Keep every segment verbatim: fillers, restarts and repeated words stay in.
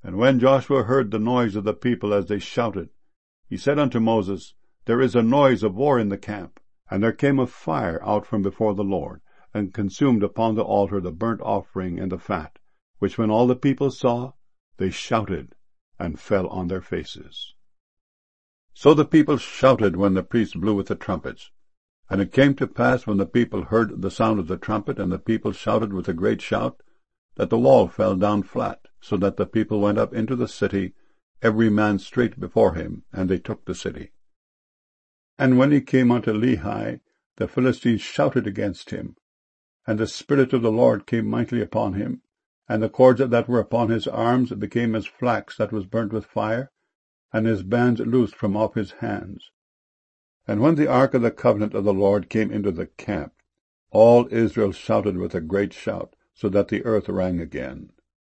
And when Joshua heard the noise of the people as they shouted, he said unto Moses, There is a noise of war in the camp. And there came a fire out from before the Lord, and consumed upon the altar the burnt offering and the fat, which when all the people saw, they shouted, and fell on their faces. So the people shouted when the priests blew with the trumpets. And it came to pass, when the people heard the sound of the trumpet, and the people shouted with a great shout, that the wall fell down flat, so that the people went up into the city, every man straight before him, and they took the city. And when he came unto Lehi, the Philistines shouted against him. And the Spirit of the Lord came mightily upon him, and the cords that were upon his arms became as flax that was burnt with fire, and his bands loosed from off his hands. And when the ark of the covenant of the Lord came into the camp, all Israel shouted with a great shout, so that the earth rang again.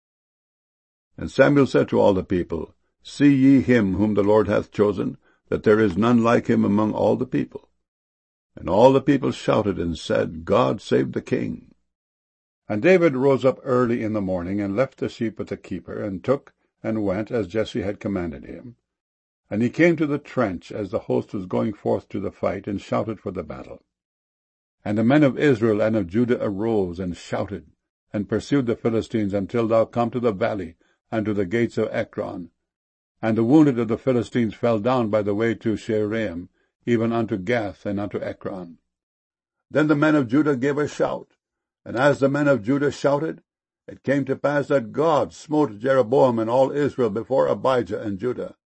And Samuel said to all the people, See ye him whom the Lord hath chosen, that there is none like him among all the people. And all the people shouted and said, God save the king. And David rose up early in the morning, and left the sheep with the keeper, and took and went, as Jesse had commanded him. And he came to the trench as the host was going forth to the fight, and shouted for the battle. And the men of Israel and of Judah arose and shouted, and pursued the Philistines until thou come to the valley, and to the gates of Ekron. And the wounded of the Philistines fell down by the way to Shearaim, even unto Gath and unto Ekron. Then the men of Judah gave a shout, and as the men of Judah shouted, it came to pass that God smote Jeroboam and all Israel before Abijah and Judah.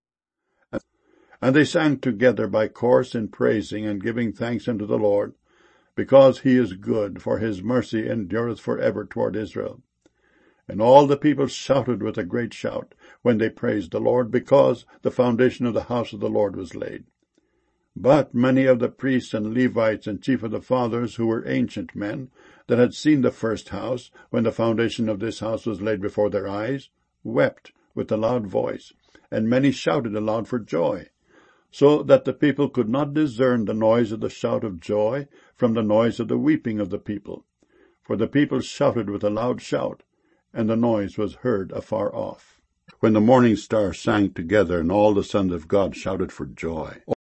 And they sang together by course in praising and giving thanks unto the Lord, because he is good, for his mercy endureth for ever toward Israel. And all the people shouted with a great shout, when they praised the Lord, because the foundation of the house of the Lord was laid. But many of the priests and Levites and chief of the fathers, who were ancient men, that had seen the first house, when the foundation of this house was laid before their eyes, wept with a loud voice, and many shouted aloud for joy, so that the people could not discern the noise of the shout of joy from the noise of the weeping of the people. For the people shouted with a loud shout, and the noise was heard afar off. When the morning stars sang together, and all the sons of God shouted for joy.